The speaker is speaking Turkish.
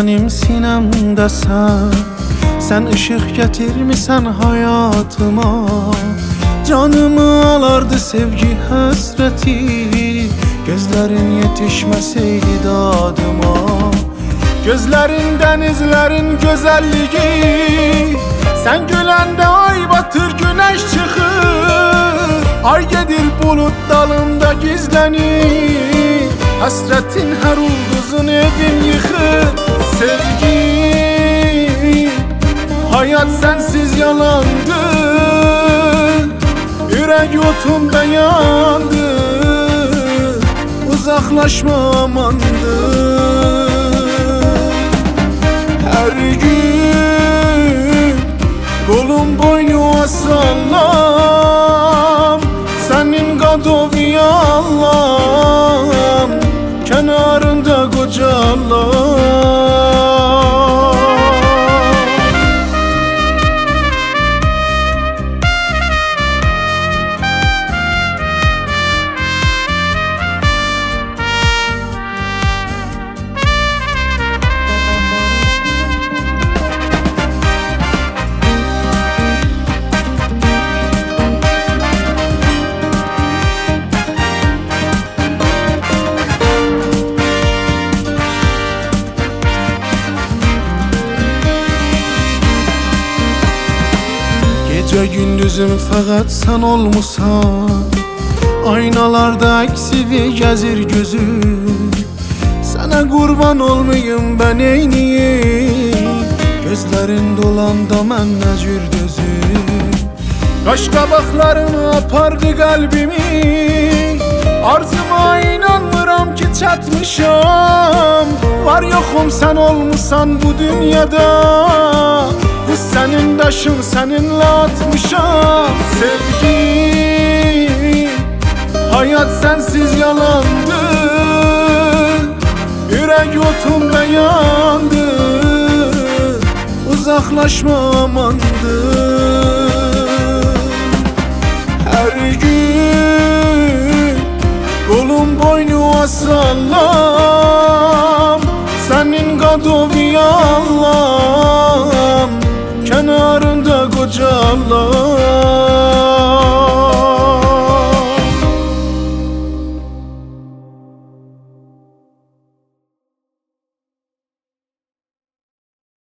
benim sinemdesən. Sen ışık getirmişsen hayatıma. Canımı alardı sevgi hasreti, gözlerin yetişmeseydi dadıma. Gözlerin denizlerin güzelliği, sen gülende ay batır güneş çıkır. Ay gelir bulut dalında gizlenir, hasretin her ulduzun evin yıkır. Sevgi, hayat sensiz yalandı, yürek yotumda yandı, uzaklaşma amandı. Her gün kolum boynuma sallam, senin kadovi Allah'ım, kenarında kocallam. Gece gündüzüm fakat sen olmusan, aynalarda eksivi gezir gözüm. Sana kurban olmayayım ben eyniyim, gözlerin dolanda mən nəcür dözüm. Qaş qabaqlarını apardı kalbimi, arzuma inanmıram ki çatmışam. Var yoxum sen olmusan bu dünyada, bu senin daşın seninle atmışam. Sevgi, hayat sensiz yalandı, yürek yotumda yandı, uzaklaşma amandı. Her gün kolum boynuma sallam, senin kadovi Allah'ım, kenarında kocallam.